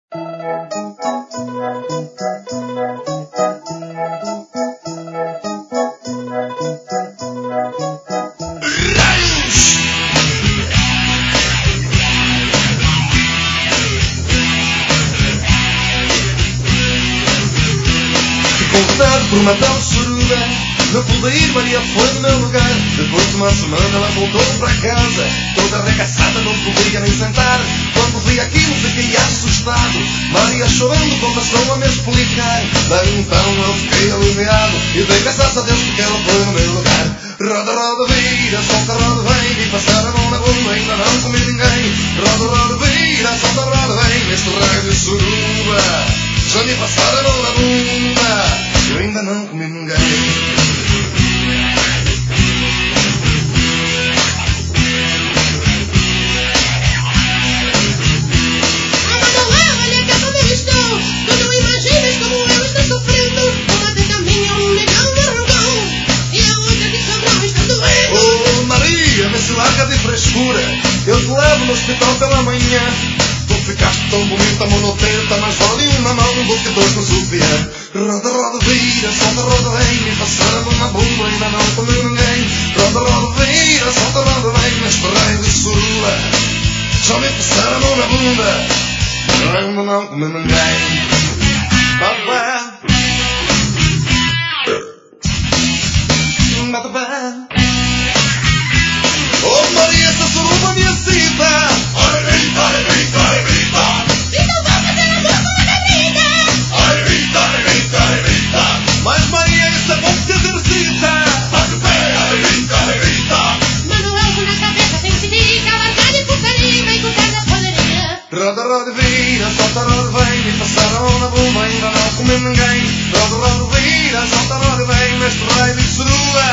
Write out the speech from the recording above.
Convidado por uma tal suruba, não pude ir, Maria foi no meu lugar. Depois de uma semana ela voltou para casa, toda arregaçada, não podia nem sentar. Quando vi aquilo fiquei assustado, Maria chorando começou a me explicar. Daí então eu fiquei aliviado e dei graças a Deus porque ela foi no meu lugar. Roda, roda, vira, solta, roda, vem, e passar a mão na bunda, ainda não comi ninguém. Roda, roda, vira, solta, roda, vem, neste raio de suruba. Já me passaram a mão na bunda, eu ainda não comi ninguém. Larga de frescura, eu te levo no hospital pela manhã. Tu ficaste tão bonita, monoteta, mas vale uma mão do que dois no sutiã. Roda, roda, vira, solta, roda, vem, me passaram na bunda, ainda não comi ninguém. Roda, roda, vira, solta, roda, vem, neste raio de surula. Já me passaram a mão na bunda, ainda não comi ninguém. Babá, babá. Oh Maria, essa suruba me excita. Ora grita, ora grita, ora grita. Então vou fazer amor com a vida. Ora grita, ora grita, ora grita. Mas Maria, isso é bom que se exercita. Bate o pé, ora grita, ora grita. Mano, algo na cabeça tem que se dica. Largar de putaria, vem com carga poderia. Roda, roda, vira, solta, roda, vem. Me passaram na bunda, ainda não comi ninguém. Roda, roda, vira, solta, roda, vem. Neste raio de surua.